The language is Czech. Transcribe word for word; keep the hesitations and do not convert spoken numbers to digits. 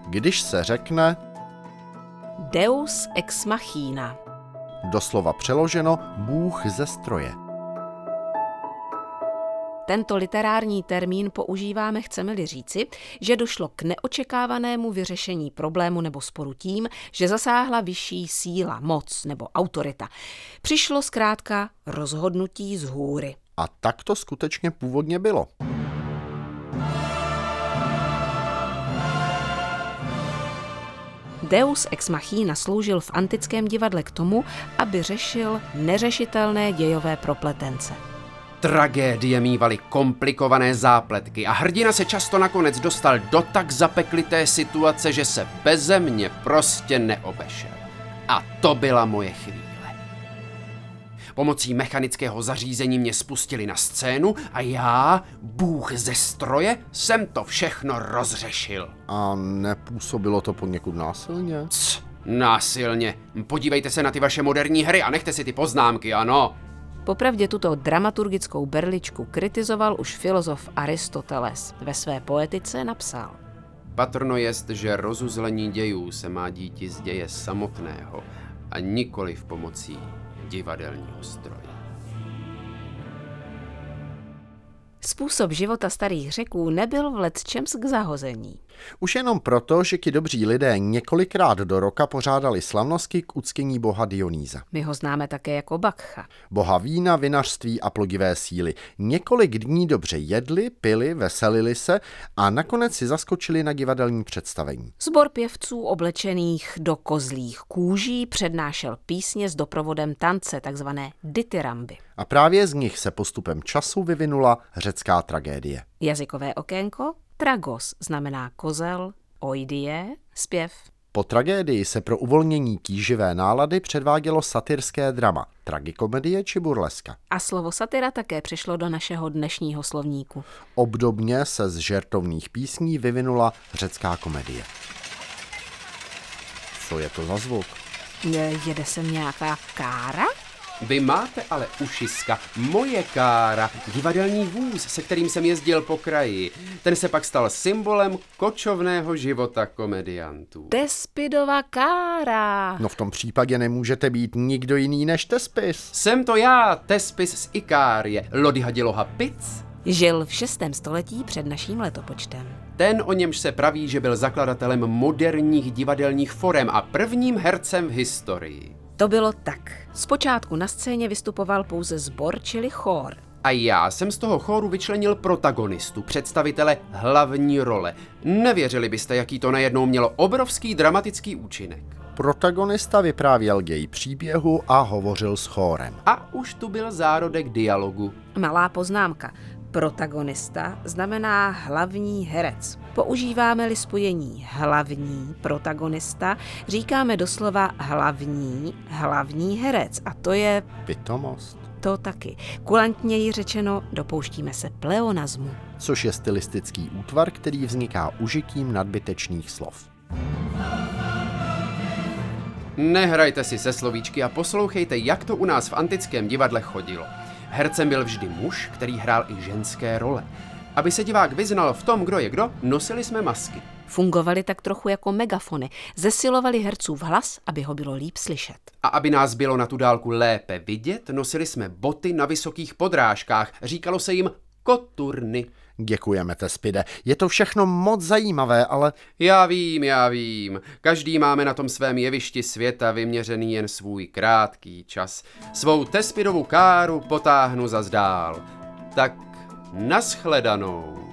když se řekne Deus ex machina. Doslova přeloženo Bůh ze stroje. Tento literární termín používáme, chceme-li říci, že došlo k neočekávanému vyřešení problému nebo sporu tím, že zasáhla vyšší síla, moc nebo autorita. Přišlo zkrátka rozhodnutí z hůry. A tak to skutečně původně bylo. Deus ex machina sloužil v antickém divadle k tomu, aby řešil neřešitelné dějové propletence. Tragédie mívaly komplikované zápletky a hrdina se často nakonec dostal do tak zapeklité situace, že se beze mě prostě neobešel. A to byla moje chvíle. Pomocí mechanického zařízení mě spustili na scénu a já, Bůh ze stroje, jsem to všechno rozřešil. A nepůsobilo to poněkud násilně? C, násilně. Podívejte se na ty vaše moderní hry a nechte si ty poznámky, ano. Popravdě tuto dramaturgickou berličku kritizoval už filozof Aristoteles. Ve své poetice napsal: Patrno jest, že rozuzlení dějů se má díti z děje samotného a nikoliv pomocí divadelního stroje. Způsob života starých Řeků nebyl vlecčems k zahození. Už jenom proto, že ti dobří lidé několikrát do roka pořádali slavnosti k uctění boha Dionýza. My ho známe také jako Bakcha. Boha vína, vinařství a plodivé síly. Několik dní dobře jedli, pili, veselili se a nakonec si zaskočili na divadelní představení. Sbor pěvců oblečených do kozlích kůží přednášel písně s doprovodem tance, takzvané dithyramby. A právě z nich se postupem času vyvinula řecká tragédie. Jazykové okénko? Tragos znamená kozel, oidie, zpěv. Po tragédii se pro uvolnění tíživé nálady předvádělo satyrské drama, tragikomedie či burleska. A slovo satyra také přišlo do našeho dnešního slovníku. Obdobně se z žertovných písní vyvinula řecká komedie. Co je to za zvuk? Jede sem nějaká kára? Vy máte ale ušiska, moje kára, divadelní vůz, se kterým jsem jezdil po kraji. Ten se pak stal symbolem kočovného života komediantů. Tespidova kára. No v tom případě nemůžete být nikdo jiný než Tespis. Jsem to já, Tespis z Ikárie, Lodihaděloha Pic. Žil v šestém století před naším letopočtem. Ten, o němž se praví, že byl zakladatelem moderních divadelních forem a prvním hercem v historii. To bylo tak. Zpočátku na scéně vystupoval pouze sbor, čili chór. A já jsem z toho chóru vyčlenil protagonistu, představitele hlavní role. Nevěřili byste, jaký to najednou mělo obrovský dramatický účinek. Protagonista vyprávěl děj příběhu a hovořil s chórem. A už tu byl zárodek dialogu. Malá poznámka. Protagonista znamená hlavní herec. Používáme-li spojení hlavní protagonista, říkáme doslova hlavní, hlavní herec. A to je... Pitomost. To taky. Kulantněji řečeno, dopouštíme se pleonazmu. Což je stylistický útvar, který vzniká užitím nadbytečných slov. Nehrajte si se slovíčky a poslouchejte, jak to u nás v antickém divadle chodilo. Hercem byl vždy muž, který hrál i ženské role. Aby se divák vyznal v tom, kdo je kdo, nosili jsme masky. Fungovaly tak trochu jako megafony. Zesilovali hercův hlas, aby ho bylo líp slyšet. A aby nás bylo na tu dálku lépe vidět, nosili jsme boty na vysokých podrážkách. Říkalo se jim koturny. Děkujeme, Tespide. Je to všechno moc zajímavé, ale... Já vím, já vím. Každý máme na tom svém jevišti světa vyměřený jen svůj krátký čas. Svou Tespidovu káru potáhnu zas dál. Tak naschledanou.